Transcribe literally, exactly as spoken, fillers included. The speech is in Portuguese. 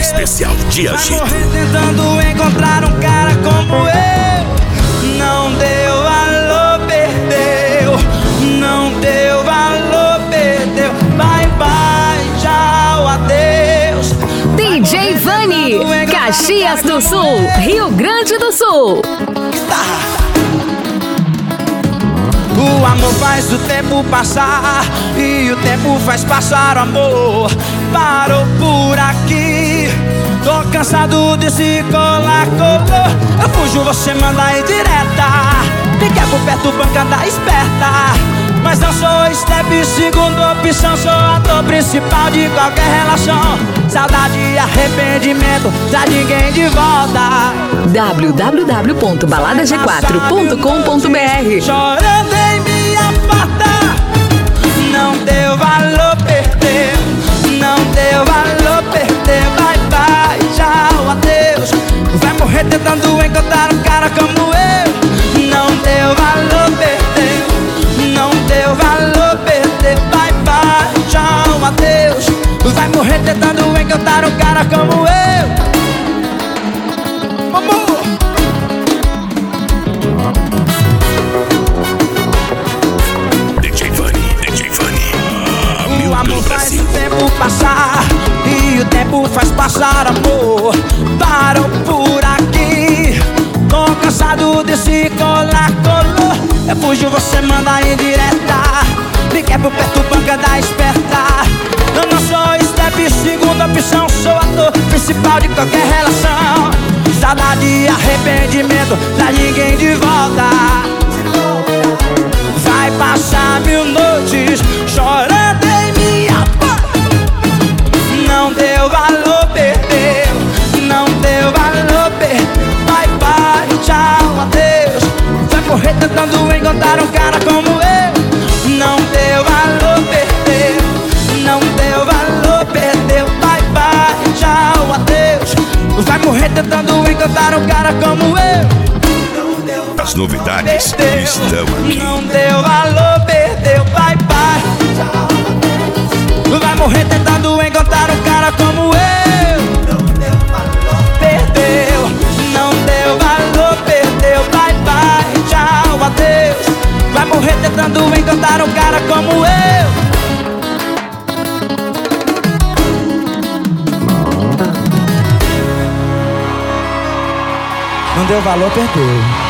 especial de agito. Vai morrer tentando encontrar um cara como eu. Não deu valor, perdeu. Não deu valor, perdeu. Bye bye, tchau, adeus. D J Vani, Caxias do Sul, Rio Grande do Sul. O amor faz o tempo passar e o tempo faz passar o amor. Parou por aqui. Tô cansado desse colar, color. Eu fujo, você manda indireta. Me quer por perto, bancada esperta. Mas não sou step, segunda opção. Sou ator principal de qualquer relação. Saudade e arrependimento, traz ninguém de volta. w w w ponto balada g quatro ponto com ponto b r. Chorando em minha porta. Não deu valor, perdeu. Não deu valor, perdeu. Bye bye, tchau, adeus. Vai morrer tentando encontrar um cara como eu. Não deu valor, perdeu. Não deu valor, perdeu. Bye bye, tchau, adeus. Vai morrer tentando encontrar um cara como eu. Amor. D J Vani, D J Vani. O amor faz o tempo passar e o tempo faz passar amor. Parou por aqui. Tô cansado desse colar, color. Eu fujo, você manda indireta. Me quer por perto, bancada esperta. Eu não sou step, segunda opção. Sou ator principal de qualquer relação. Saudade e arrependimento, dá ninguém de volta. Vai passar mil noites chorando em minha porta. Não deu valor, perdeu. Não deu valor, perdeu. Bye bye, tchau, adeus. Vai morrer tentando encontrar um cara como eu. Não deu valor, perdeu. Não deu valor, perdeu. Bye bye, tchau, adeus. Vai morrer tentando encontrar um cara como eu. As novidades Perdeu. estão aqui. Não deu valor, perdeu. Bye bye. Vai morrer tentando encontrar um cara como eu. Perdeu. Não deu valor, perdeu. Bye bye, tchau, adeus. Vai morrer tentando encontrar um cara como eu. Não deu valor, perdeu.